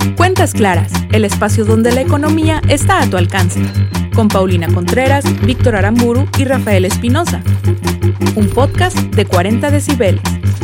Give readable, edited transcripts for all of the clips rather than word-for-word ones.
Cuentas Claras, el espacio donde la economía está a tu alcance. Con Paulina Contreras, Víctor Aramburu y Rafael Espinosa. Un podcast de 40 decibeles.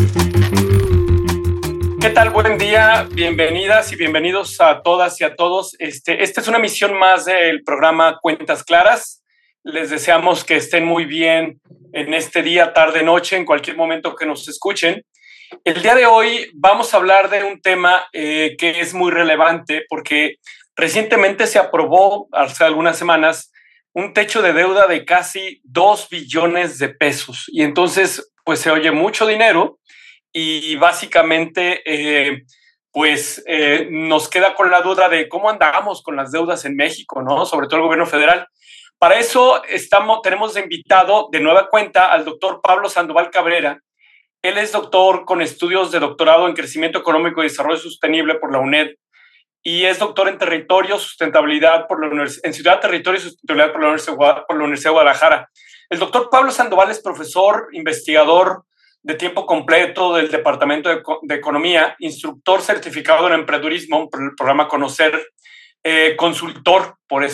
¿Qué tal? Buen día, bienvenidas y bienvenidos a todas y a todos. Esta es una emisión más del programa Cuentas Claras. Les deseamos que estén muy bien en este día, tarde, noche, en cualquier momento que nos escuchen. El día de hoy vamos a hablar de un tema que es muy relevante porque recientemente se aprobó, hace algunas semanas, un techo de deuda de casi 2 billones de pesos. Y entonces, pues se oye mucho dinero y básicamente, nos queda con la duda de cómo andamos con las deudas en México, ¿no? Sobre todo el gobierno federal. Para eso tenemos de invitado de nueva cuenta al doctor Pablo Sandoval Cabrera. Él es doctor con estudios de doctorado en Crecimiento Económico y Desarrollo Sostenible por la UNED y es doctor en Territorio, Sustentabilidad en Ciudad, Territorio y Sustentabilidad por la Universidad de Guadalajara. El doctor Pablo Sandoval es profesor, investigador de tiempo completo del Departamento de Economía, instructor certificado en emprendedurismo por el programa Conocer, consultor por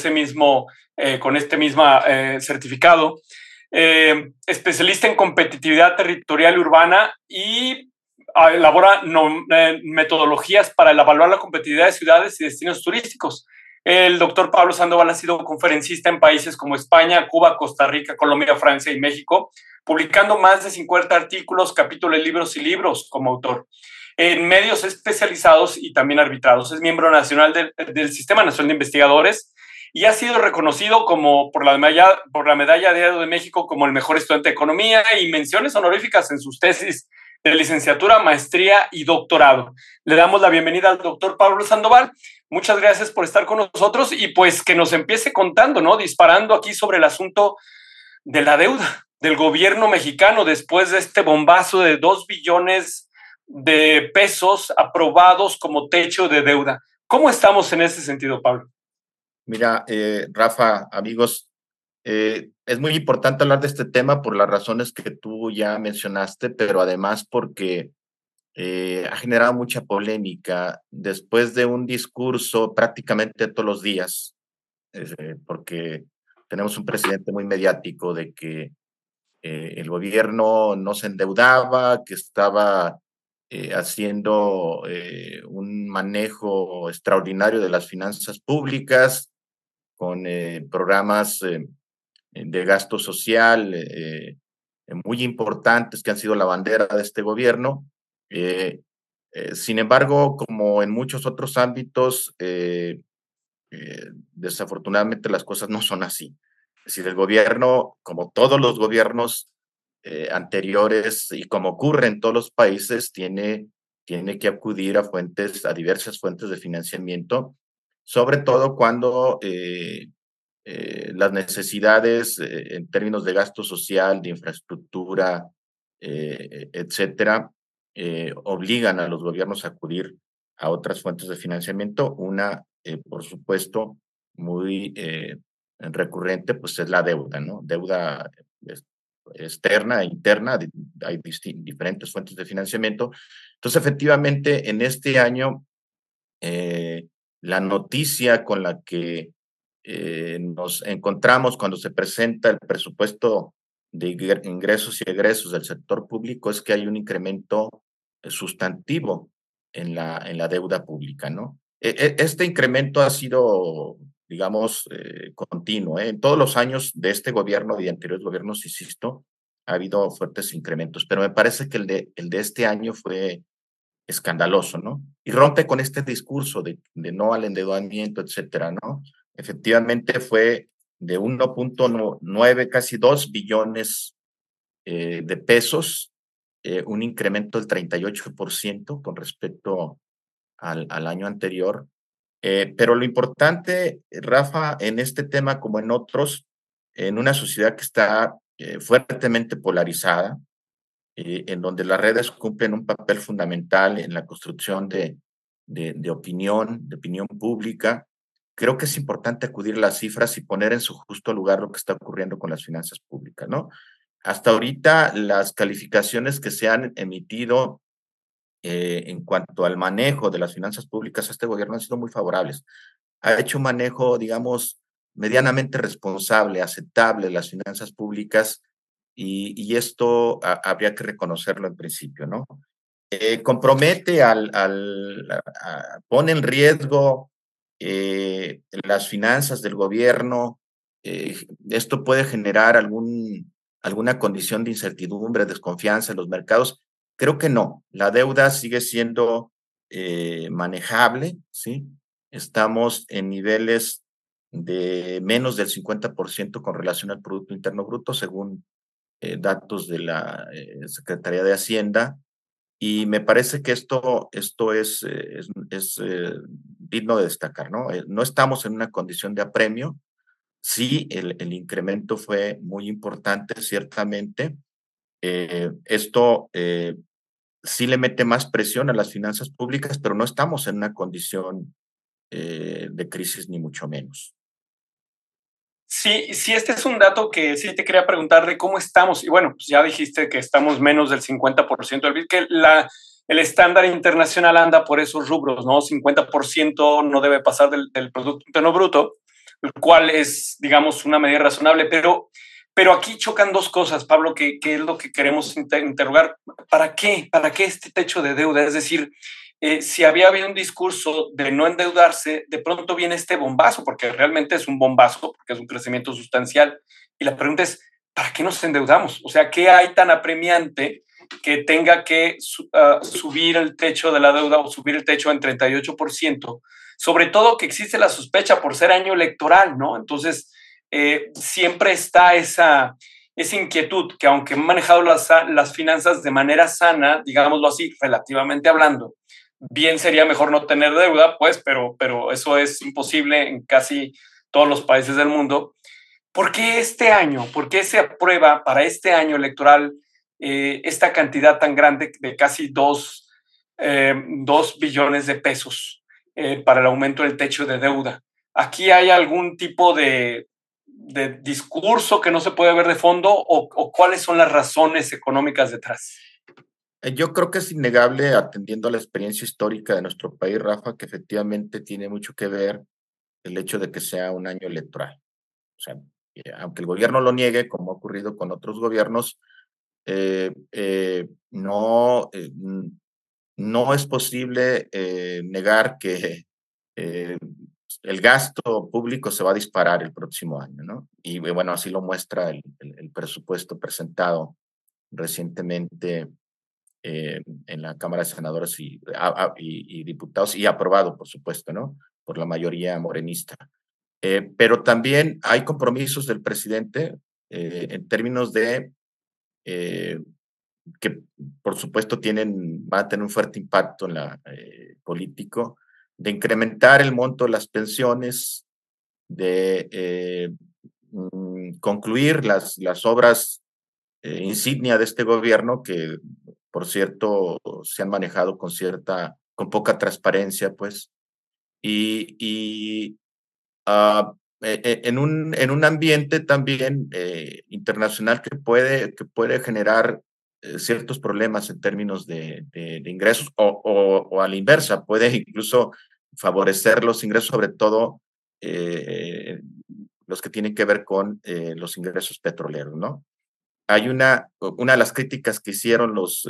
con este mismo certificado, especialista en competitividad territorial y urbana y elabora metodologías para evaluar la competitividad de ciudades y destinos turísticos. El doctor Pablo Sandoval ha sido conferencista en países como España, Cuba, Costa Rica, Colombia, Francia y México, publicando más de 50 artículos, capítulos, libros y libros como autor en medios especializados y también arbitrados. Es miembro nacional del Sistema Nacional de Investigadores y ha sido reconocido por la Medalla de Oro de México como el mejor estudiante de economía y menciones honoríficas en sus tesis de licenciatura, maestría y doctorado. Le damos la bienvenida al doctor Pablo Sandoval. Muchas gracias por estar con nosotros y pues que nos empiece contando, ¿no? Disparando aquí sobre el asunto de la deuda del gobierno mexicano después de este bombazo de 2 billones de pesos aprobados como techo de deuda. ¿Cómo estamos en ese sentido, Pablo? Mira, Rafa, amigos, es muy importante hablar de este tema por las razones que tú ya mencionaste, pero además porque ha generado mucha polémica después de un discurso prácticamente todos los días, porque tenemos un presidente muy mediático de que el gobierno no se endeudaba, que estaba haciendo un manejo extraordinario de las finanzas públicas, con programas de gasto social muy importantes que han sido la bandera de este gobierno. Sin embargo, como en muchos otros ámbitos, desafortunadamente las cosas no son así. Es decir, el gobierno, como todos los gobiernos anteriores y como ocurre en todos los países, tiene que acudir a diversas fuentes de financiamiento, sobre todo cuando las necesidades en términos de gasto social, de infraestructura, etcétera, obligan a los gobiernos a acudir a otras fuentes de financiamiento. Una, por supuesto, muy recurrente, pues es la deuda, ¿no? Deuda externa e interna, hay diferentes fuentes de financiamiento. Entonces, efectivamente, en este año, la noticia con la que nos encontramos cuando se presenta el presupuesto de ingresos y egresos del sector público es que hay un incremento sustantivo en la deuda pública, ¿no? Este incremento ha sido, digamos, continuo, ¿eh? En todos los años de este gobierno y de anteriores gobiernos, insisto, ha habido fuertes incrementos, pero me parece que el de este año fue escandaloso, ¿no? Y rompe con este discurso de no al endeudamiento, etcétera, ¿no? Efectivamente fue de 1.9, casi 2 billones de pesos, un incremento del 38% con respecto al año anterior. Pero lo importante, Rafa, en este tema como en otros, en una sociedad que está fuertemente polarizada, en donde las redes cumplen un papel fundamental en la construcción de opinión pública, creo que es importante acudir a las cifras y poner en su justo lugar lo que está ocurriendo con las finanzas públicas, ¿no? Hasta ahorita, las calificaciones que se han emitido en cuanto al manejo de las finanzas públicas, este gobierno han sido muy favorables. Ha hecho un manejo, digamos, medianamente responsable, aceptable de las finanzas públicas, y esto habría que reconocerlo en principio, ¿no? Compromete pone en riesgo las finanzas del gobierno. Esto puede generar alguna condición de incertidumbre, desconfianza en los mercados. Creo que no. La deuda sigue siendo manejable, ¿sí? Estamos en niveles de menos del 50% con relación al Producto Interno Bruto, según datos de la Secretaría de Hacienda. Y me parece que esto es digno de destacar, ¿no? No estamos en una condición de apremio. Sí, el incremento fue muy importante, ciertamente. Esto sí le mete más presión a las finanzas públicas, pero no estamos en una condición de crisis, ni mucho menos. Sí, sí, este es un dato que sí te quería preguntar de cómo estamos. Y bueno, pues ya dijiste que estamos menos del 50% del PIB, que el estándar internacional anda por esos rubros, ¿no? 50% no debe pasar del Producto Interno Bruto, el cual es, digamos, una medida razonable. Pero aquí chocan dos cosas, Pablo, que es lo que queremos interrogar. ¿Para qué? ¿Para qué este techo de deuda? Es decir, si había habido un discurso de no endeudarse, de pronto viene este bombazo, porque realmente es un bombazo, porque es un crecimiento sustancial. Y la pregunta es, ¿para qué nos endeudamos? O sea, ¿qué hay tan apremiante que tenga que subir el techo de la deuda o subir el techo en 38%? Sobre todo que existe la sospecha por ser año electoral, ¿no? Entonces, siempre está esa inquietud que aunque han manejado las finanzas de manera sana, digámoslo así, relativamente hablando, bien sería mejor no tener deuda, pues, pero eso es imposible en casi todos los países del mundo. ¿Por qué este año? ¿Por qué se aprueba para este año electoral esta cantidad tan grande de casi 2 billones de pesos para el aumento del techo de deuda? ¿Aquí hay algún tipo de discurso que no se puede ver de fondo o cuáles son las razones económicas detrás? Yo creo que es innegable, atendiendo a la experiencia histórica de nuestro país, Rafa, que efectivamente tiene mucho que ver el hecho de que sea un año electoral. O sea, aunque el gobierno lo niegue, como ha ocurrido con otros gobiernos, no es posible negar que eh, el gasto público se va a disparar el próximo año, ¿no? Y bueno, así lo muestra el presupuesto presentado recientemente en la Cámara de Senadores y Diputados, y aprobado, por supuesto, ¿no? Por la mayoría morenista. Pero también hay compromisos del presidente en términos de que, por supuesto, van a tener un fuerte impacto en la político, de incrementar el monto de las pensiones, de concluir las obras insignia de este gobierno, que, por cierto, se han manejado con poca transparencia, pues, y en un ambiente también internacional que puede generar ciertos problemas en términos de ingresos, o a la inversa, puede incluso favorecer los ingresos, sobre todo los que tienen que ver con los ingresos petroleros, ¿no? Hay una de las críticas que hicieron los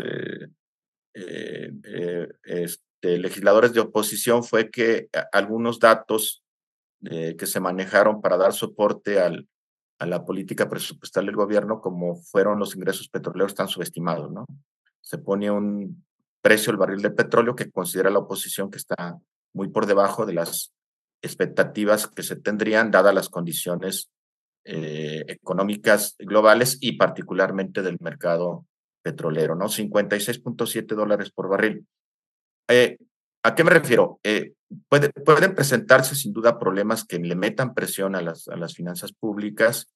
legisladores de oposición fue que algunos datos que se manejaron para dar soporte a la política presupuestal del gobierno, como fueron los ingresos petroleros, están subestimados, ¿no? Se pone un precio al barril de petróleo que considera la oposición que está muy por debajo de las expectativas que se tendrían, dadas las condiciones económicas globales y particularmente del mercado petrolero, ¿no? $56.7 por barril. ¿A qué me refiero? Pueden presentarse sin duda problemas que le metan presión a las finanzas públicas,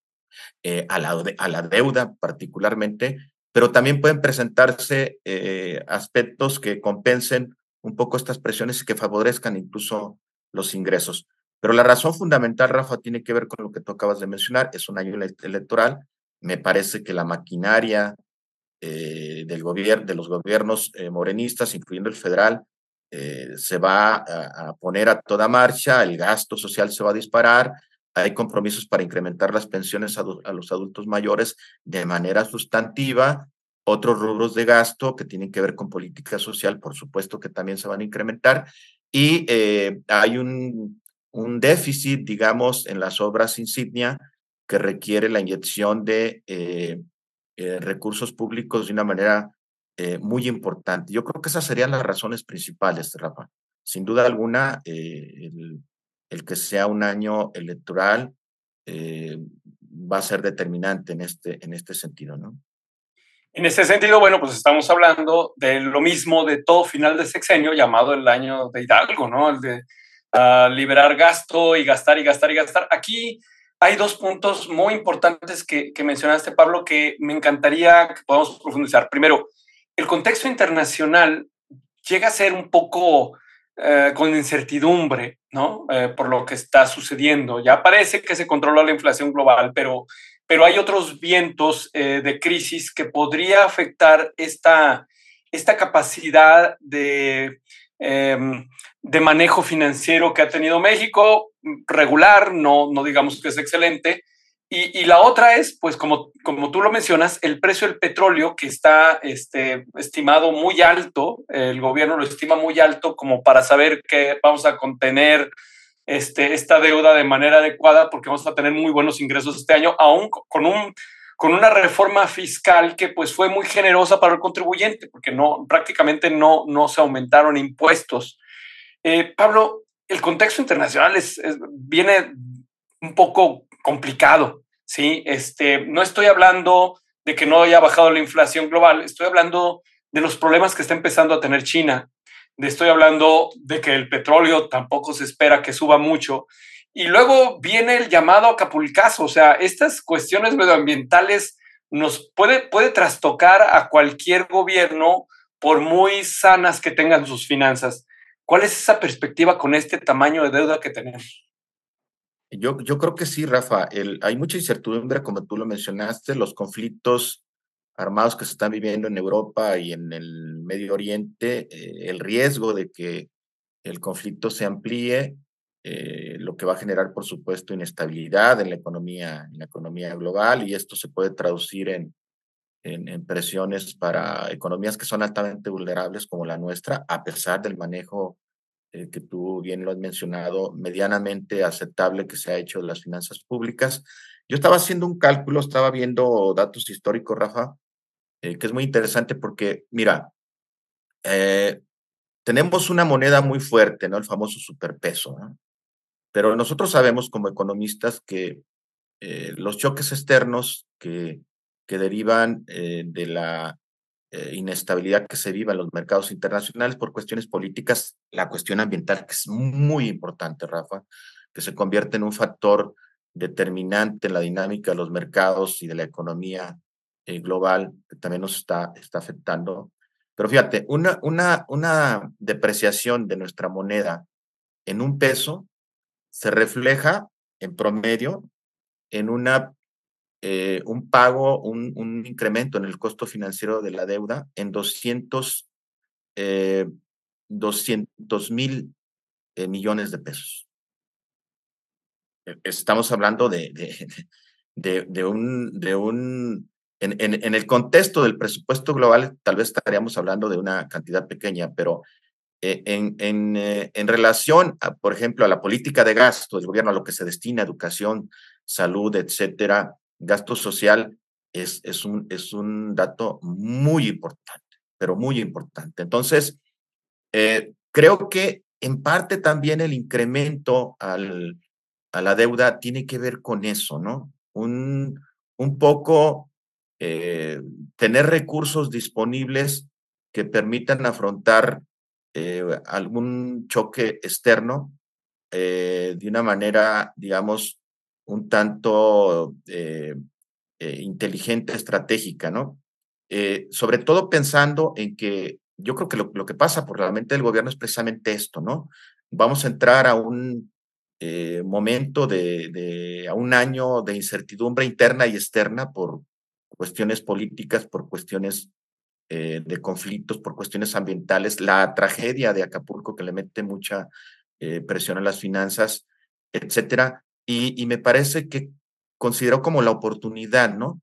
a la deuda particularmente, pero también pueden presentarse aspectos que compensen un poco estas presiones y que favorezcan incluso los ingresos. Pero la razón fundamental, Rafa, tiene que ver con lo que tú acabas de mencionar. Es un año electoral. Me parece que la maquinaria de los gobiernos morenistas, incluyendo el federal, se va a poner a toda marcha, el gasto social se va a disparar, hay compromisos para incrementar las pensiones a los adultos mayores de manera sustantiva, otros rubros de gasto que tienen que ver con política social, por supuesto que también se van a incrementar, y hay un déficit, digamos, en las obras insignia que requiere la inyección de recursos públicos de una manera muy importante. Yo creo que esas serían las razones principales, Rafa. Sin duda alguna, el que sea un año electoral va a ser determinante en este sentido, ¿no? En ese sentido, bueno, pues estamos hablando de lo mismo de todo final de sexenio llamado el año de Hidalgo, ¿no? El de liberar gasto y gastar y gastar y gastar. Aquí hay dos puntos muy importantes que mencionaste, Pablo, que me encantaría que podamos profundizar. Primero, el contexto internacional llega a ser un poco con incertidumbre, ¿no? Por lo que está sucediendo. Ya parece que se controla la inflación global, pero hay otros vientos de crisis que podría afectar esta capacidad de manejo financiero que ha tenido México, regular, no digamos que es excelente. Y la otra es, pues como tú lo mencionas, el precio del petróleo que está estimado muy alto, el gobierno lo estima muy alto como para saber que vamos a contener esta deuda de manera adecuada porque vamos a tener muy buenos ingresos este año, aún con una reforma fiscal que pues fue muy generosa para el contribuyente, porque prácticamente no se aumentaron impuestos. Pablo, el contexto internacional viene un poco complicado, ¿sí? No estoy hablando de que no haya bajado la inflación global, estoy hablando de los problemas que está empezando a tener China, estoy hablando de que el petróleo tampoco se espera que suba mucho, y luego viene el llamado acapulcazo, o sea, estas cuestiones medioambientales nos puede trastocar a cualquier gobierno por muy sanas que tengan sus finanzas. ¿Cuál es esa perspectiva con este tamaño de deuda que tenemos? Yo creo que sí, Rafa. Hay mucha incertidumbre, como tú lo mencionaste, los conflictos armados que se están viviendo en Europa y en el Medio Oriente, el riesgo de que el conflicto se amplíe, lo que va a generar, por supuesto, inestabilidad en la economía global, y esto se puede traducir en presiones para economías que son altamente vulnerables como la nuestra, a pesar del manejo que tú bien lo has mencionado, medianamente aceptable que se ha hecho de las finanzas públicas. Yo estaba haciendo un cálculo, estaba viendo datos históricos, Rafa, que es muy interesante porque, mira, eh, tenemos una moneda muy fuerte, ¿no? El famoso superpeso, ¿no? Pero nosotros sabemos como economistas que los choques externos que derivan de la inestabilidad que se vive en los mercados internacionales por cuestiones políticas, la cuestión ambiental, que es muy importante, Rafa, que se convierte en un factor determinante en la dinámica de los mercados y de la economía global, que también nos está afectando. Pero fíjate, una depreciación de nuestra moneda en un peso se refleja en promedio en un pago, un incremento en el costo financiero de la deuda en 200,000 millones de pesos. Estamos hablando en el contexto del presupuesto global, tal vez estaríamos hablando de una cantidad pequeña, pero en relación, por ejemplo, a la política de gasto del gobierno, a lo que se destina a educación, salud, etcétera, gasto social, es un dato muy importante, pero muy importante. Entonces, creo que en parte también el incremento a la deuda tiene que ver con eso, ¿no? Un poco tener recursos disponibles que permitan afrontar algún choque externo de una manera, digamos, un tanto inteligente, estratégica, ¿no? Sobre todo pensando en que yo creo que lo que pasa por la mente del gobierno es precisamente esto, ¿no? Vamos a entrar a un momento a un año de incertidumbre interna y externa por cuestiones políticas, por cuestiones de conflictos, por cuestiones ambientales, la tragedia de Acapulco que le mete mucha presión a las finanzas, etcétera. Y me parece que considero como la oportunidad, ¿no?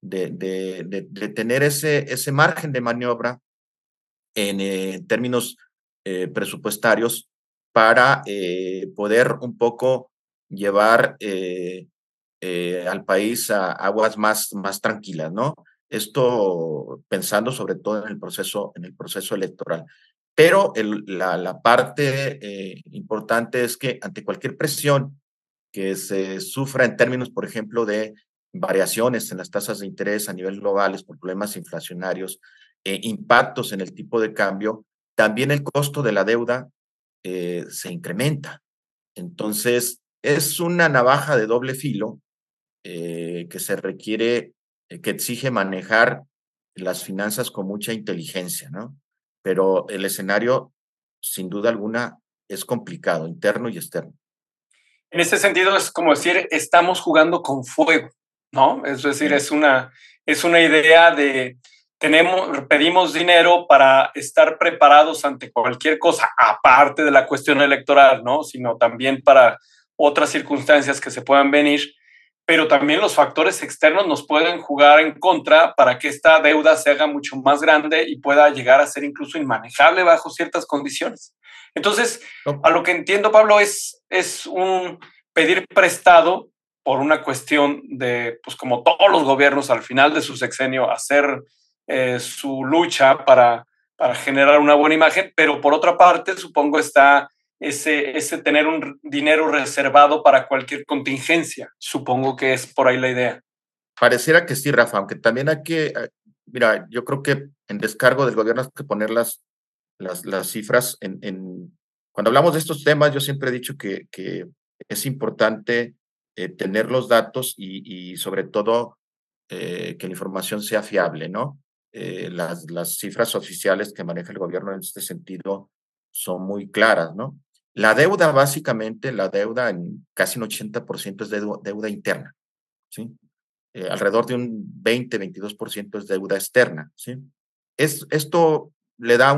De tener ese margen de maniobra en términos presupuestarios para poder un poco llevar al país a aguas más tranquilas, ¿no? Esto pensando sobre todo en el proceso electoral. Pero la parte importante es que ante cualquier presión que se sufra en términos, por ejemplo, de variaciones en las tasas de interés a nivel globales por problemas inflacionarios, impactos en el tipo de cambio, también el costo de la deuda se incrementa. Entonces, es una navaja de doble filo que se requiere, que exige manejar las finanzas con mucha inteligencia, ¿no? Pero el escenario, sin duda alguna, es complicado, interno y externo. En ese sentido es como decir, estamos jugando con fuego, ¿no? Es decir, Sí. es una idea de pedimos dinero para estar preparados ante cualquier cosa, aparte de la cuestión electoral, ¿no? Sino también para otras circunstancias que se puedan venir, pero también los factores externos nos pueden jugar en contra para que esta deuda se haga mucho más grande y pueda llegar a ser incluso inmanejable bajo ciertas condiciones. Entonces, No, a lo que entiendo, Pablo, es un pedir prestado por una cuestión de, pues como todos los gobiernos al final de su sexenio, hacer su lucha para generar una buena imagen, pero por otra parte, supongo está ese tener un dinero reservado para cualquier contingencia. Supongo que es por ahí la idea. pareciera que sí, Rafa, aunque también hay que, mira, yo creo que en descargo del gobierno hay que poner las cifras cuando hablamos de estos temas, yo siempre he dicho que es importante tener los datos y sobre todo que la información sea fiable, ¿no? Las cifras oficiales que maneja el gobierno en este sentido son muy claras, ¿no? La deuda, básicamente, la deuda en casi un 80% es deuda interna, ¿sí? Alrededor de un 20-22% es deuda externa, ¿sí? Esto le da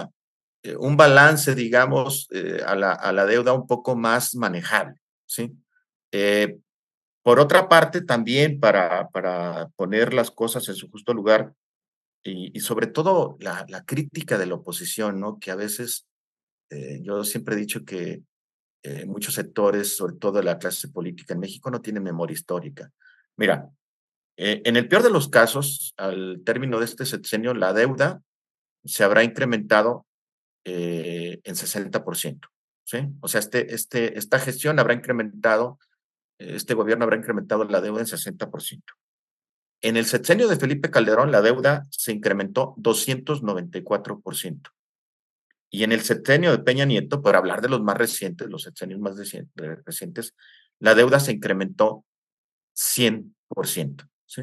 un balance, digamos, a la deuda un poco más manejable, ¿sí? Eh, por otra parte, también para poner las cosas en su justo lugar y sobre todo la crítica de la oposición, ¿no? Que a veces yo siempre he dicho que muchos sectores, sobre todo de la clase política en México, no tienen memoria histórica. Mira, en el peor de los casos, al término de este sexenio, la deuda se habrá incrementado en 60%, ¿sí? O sea, esta gestión habrá incrementado, este gobierno habrá incrementado la deuda en 60%. En el sexenio de Felipe Calderón, la deuda se incrementó 294%. Y en el sexenio de Peña Nieto, por hablar de los más recientes, los sexenios más recientes, la deuda se incrementó 100%, ¿sí?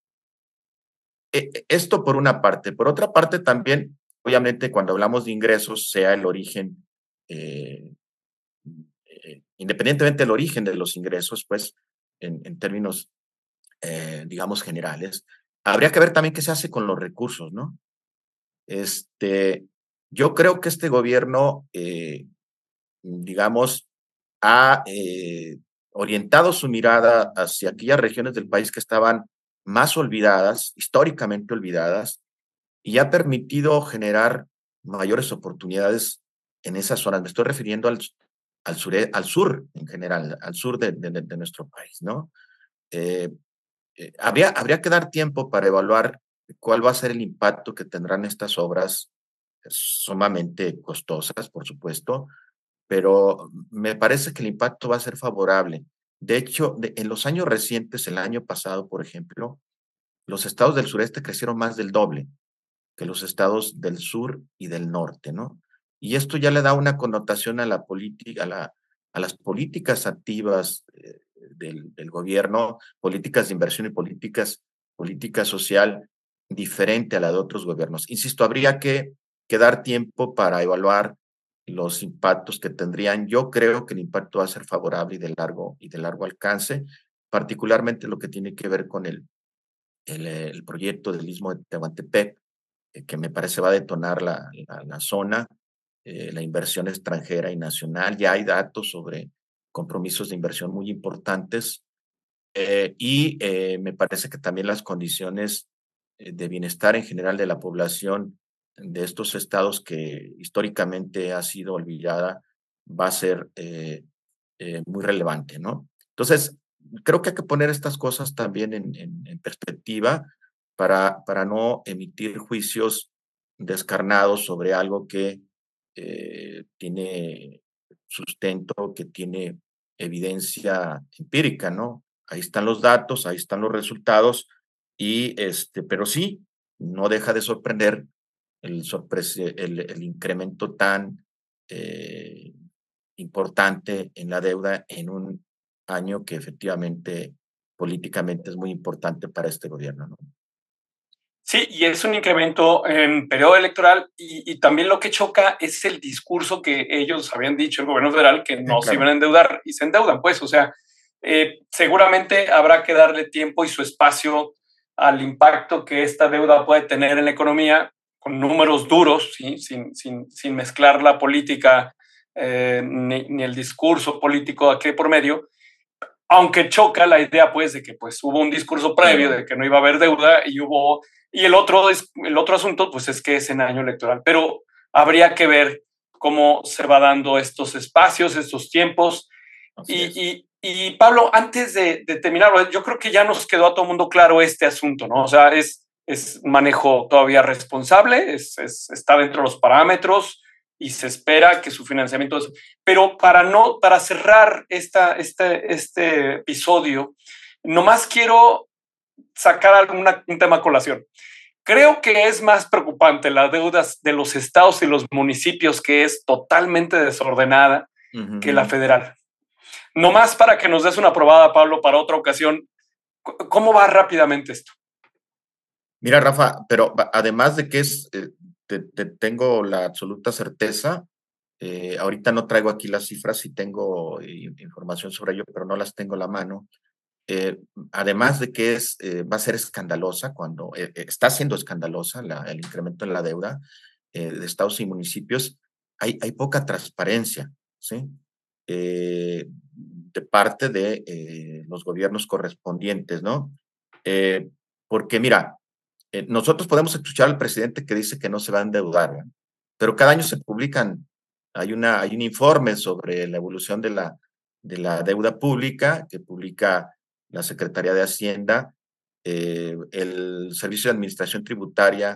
Esto por una parte. Por otra parte, también, obviamente, cuando hablamos de ingresos, sea el origen, eh, independientemente del origen de los ingresos, pues, en términos, digamos, generales, habría que ver también qué se hace con los recursos, ¿no? Este, yo creo que este gobierno, digamos, ha orientado su mirada hacia aquellas regiones del país que estaban más olvidadas, históricamente olvidadas, y ha permitido generar mayores oportunidades en esas zonas. Me estoy refiriendo al sur en general, al sur de nuestro país, ¿no? Eh, habría que dar tiempo para evaluar cuál va a ser el impacto que tendrán estas obras sumamente costosas, por supuesto, pero me parece que el impacto va a ser favorable. De hecho, en los años recientes, el año pasado, por ejemplo, los estados del sureste crecieron más del doble que los estados del sur y del norte, ¿no? Y esto ya le da una connotación a la política, a las políticas activas del gobierno, políticas de inversión y política social diferente a la de otros gobiernos. Insisto, habría que dar tiempo para evaluar los impactos que tendrían. Yo creo que el impacto va a ser favorable y de largo alcance, particularmente lo que tiene que ver el proyecto del Istmo de Tehuantepec, que me parece va a detonar la zona, la inversión extranjera y nacional. Ya hay datos sobre compromisos de inversión muy importantes, y me parece que también las condiciones de bienestar en general de la población de estos estados que históricamente ha sido olvidada va a ser muy relevante, ¿no? Entonces, creo que hay que poner estas cosas también en perspectiva para no emitir juicios descarnados sobre algo que tiene sustento, que tiene evidencia empírica, ¿no? Ahí están los datos, ahí están los resultados, pero sí, no deja de sorprender el incremento tan eh, importante en la deuda en un año que efectivamente políticamente es muy importante para este gobierno, ¿no? Sí, y es un incremento en periodo electoral y también lo que choca es el discurso que ellos habían dicho, el gobierno federal, que no se Claro. iban a endeudar y se endeudan, pues, o sea, seguramente habrá que darle tiempo y su espacio al impacto que esta deuda puede tener en la economía, con números duros, ¿sí? sin mezclar la política ni el discurso político aquí por medio, aunque choca la idea, pues, de que pues, hubo un discurso previo Claro. de que no iba a haber deuda y el otro asunto, pues, es que es en año electoral. Pero habría que ver cómo se va dando estos espacios, estos tiempos. Y Pablo, antes de terminar, yo creo que ya nos quedó a todo el mundo claro este asunto, ¿no? O sea, es un manejo todavía responsable, está dentro de los parámetros y se espera que su financiamiento... Pero para cerrar este episodio, nomás quiero sacar un tema a colación. Creo que es más preocupante las deudas de los estados y los municipios, que es totalmente desordenada, que la federal. Nomás para que nos des una probada, Pablo, para otra ocasión, ¿cómo va rápidamente esto? Mira, Rafa, pero además de que tengo la absoluta certeza, ahorita no traigo aquí las cifras, sí tengo información sobre ello, pero no las tengo a la mano. Además de que va a ser escandalosa está siendo escandalosa el incremento en la deuda de estados y municipios, hay poca transparencia, ¿sí? De parte de los gobiernos correspondientes, ¿no? Porque mira, nosotros podemos escuchar al presidente que dice que no se va a endeudar, ¿verdad? Pero cada año se publican, hay un informe sobre la evolución de la deuda pública que publica la Secretaría de Hacienda, el Servicio de Administración Tributaria,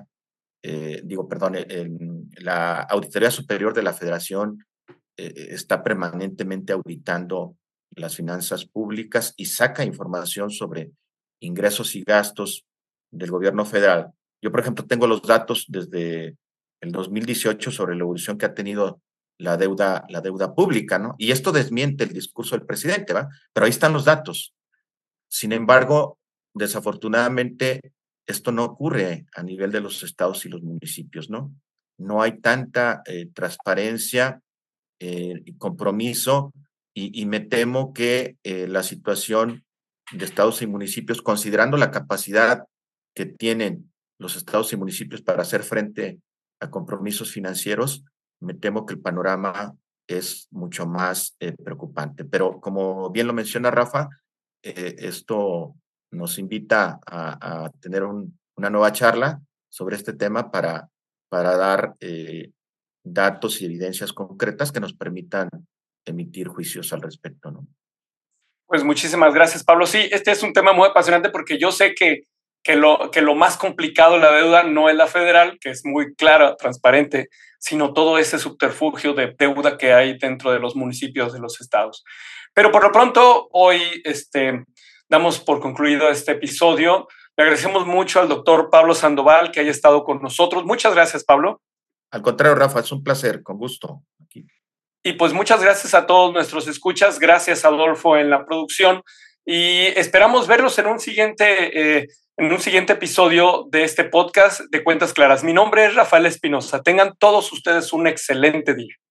la Auditoría Superior de la Federación está permanentemente auditando las finanzas públicas y saca información sobre ingresos y gastos del gobierno federal. Yo, por ejemplo, tengo los datos desde el 2018 sobre la evolución que ha tenido la deuda pública, ¿no? Y esto desmiente el discurso del presidente, ¿va? Pero ahí están los datos. Sin embargo, desafortunadamente, esto no ocurre a nivel de los estados y los municipios, ¿no? No hay tanta transparencia y compromiso y me temo que la situación de estados y municipios, considerando la capacidad que tienen los estados y municipios para hacer frente a compromisos financieros, me temo que el panorama es mucho más preocupante. Pero como bien lo menciona Rafa, esto nos invita a tener una nueva charla sobre este tema para dar datos y evidencias concretas que nos permitan emitir juicios al respecto, ¿no? Pues muchísimas gracias, Pablo. Sí, este es un tema muy apasionante porque yo sé que lo más complicado de la deuda no es la federal, que es muy clara, transparente, sino todo ese subterfugio de deuda que hay dentro de los municipios de los estados. Pero por lo pronto, hoy damos por concluido este episodio. Le agradecemos mucho al doctor Pablo Sandoval que haya estado con nosotros. Muchas gracias, Pablo. Al contrario, Rafa, es un placer, con gusto. Aquí. Y pues muchas gracias a todos nuestros escuchas. Gracias, Adolfo, en la producción. Y esperamos verlos en un siguiente episodio de este podcast de Cuentas Claras. Mi nombre es Rafael Espinosa. Tengan todos ustedes un excelente día.